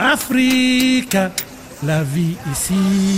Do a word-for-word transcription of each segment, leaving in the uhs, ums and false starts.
Afrique, la vie ici.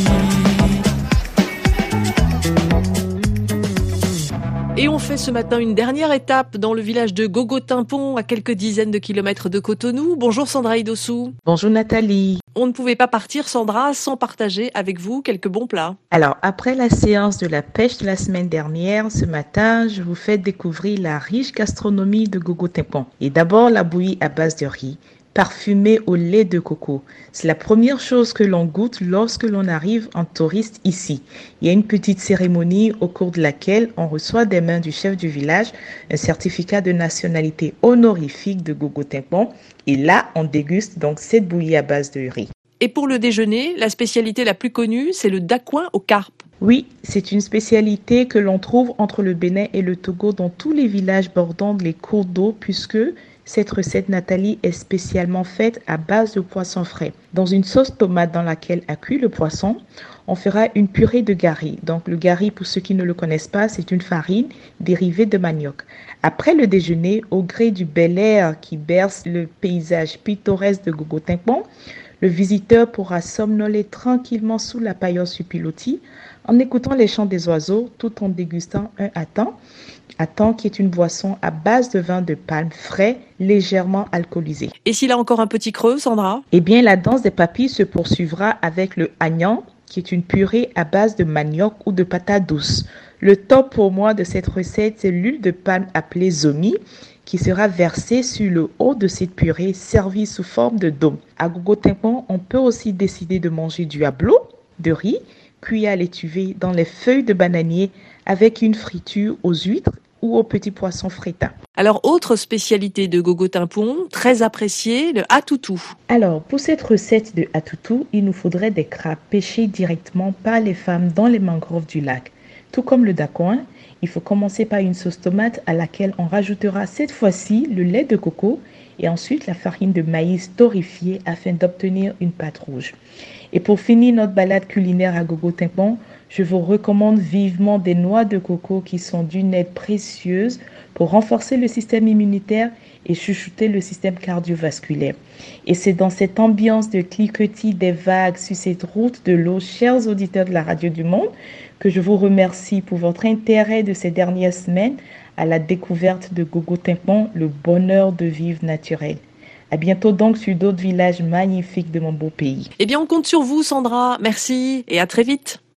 Et on fait ce matin une dernière étape dans le village de Gogo-Timpon, à quelques dizaines de kilomètres de Cotonou. Bonjour Sandra Idossou. Bonjour Nathalie. On ne pouvait pas partir, Sandra, sans partager avec vous quelques bons plats. Alors, après la séance de la pêche de la semaine dernière, ce matin, je vous fais découvrir la riche gastronomie de Gogo-Timpon. Et d'abord, la bouillie à base de riz, parfumée au lait de coco. C'est la première chose que l'on goûte lorsque l'on arrive en touriste ici. Il y a une petite cérémonie au cours de laquelle on reçoit des mains du chef du village un certificat de nationalité honorifique de Gogo-Timpon. Et là, on déguste donc cette bouillie à base de riz. Et pour le déjeuner, la spécialité la plus connue, c'est le dacouin aux carpes. Oui, c'est une spécialité que l'on trouve entre le Bénin et le Togo dans tous les villages bordant les cours d'eau puisque cette recette, Nathalie, est spécialement faite à base de poisson frais. Dans une sauce tomate dans laquelle a cuit le poisson, on fera une purée de gari. Donc le gari, pour ceux qui ne le connaissent pas, c'est une farine dérivée de manioc. Après le déjeuner, au gré du bel air qui berce le paysage pittoresque de Gogo-Timpon, le visiteur pourra somnoler tranquillement sous la paillote du pilotis en écoutant les chants des oiseaux tout en dégustant un atang. Atang qui est une boisson à base de vin de palme frais, légèrement alcoolisé. Et s'il a encore un petit creux, Sandra ? Eh bien, la danse des papilles se poursuivra avec le agnan, qui est une purée à base de manioc ou de patates douces. Le top pour moi de cette recette, c'est l'huile de palme appelée zomi, qui sera versée sur le haut de cette purée servie sous forme de dôme. À Gogo-Timpon, on peut aussi décider de manger du hablo, de riz, cuit à l'étuvée dans les feuilles de bananier avec une friture aux huîtres ou aux petits poissons frétins. Alors, autre spécialité de Gogo-Timpon, très appréciée, le atoutou. Alors, pour cette recette de atoutou, il nous faudrait des crabes pêchés directement par les femmes dans les mangroves du lac. Tout comme le dacouin, il faut commencer par une sauce tomate à laquelle on rajoutera cette fois-ci le lait de coco et ensuite la farine de maïs torréfiée afin d'obtenir une pâte rouge. Et pour finir notre balade culinaire à Gogo-Timpon, je vous recommande vivement des noix de coco qui sont d'une aide précieuse pour renforcer le système immunitaire et chouchouter le système cardiovasculaire. Et c'est dans cette ambiance de cliquetis des vagues sur cette route de l'eau, chers auditeurs de la Radio du Monde, que je vous remercie pour votre intérêt de ces dernières semaines à la découverte de Gogo-Timpon, le bonheur de vivre naturel. À bientôt donc sur d'autres villages magnifiques de mon beau pays. Eh bien, on compte sur vous, Sandra. Merci et à très vite.